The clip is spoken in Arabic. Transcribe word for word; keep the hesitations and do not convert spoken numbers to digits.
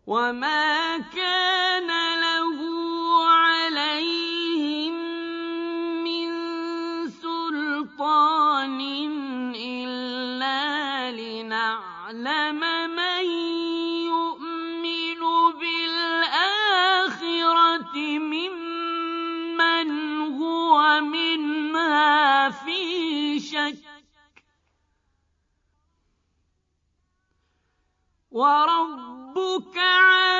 وما كان له عليهم من سلطان إلا لنعلم من يؤمن بالآخرة ممن هو منها في شك وربك عالم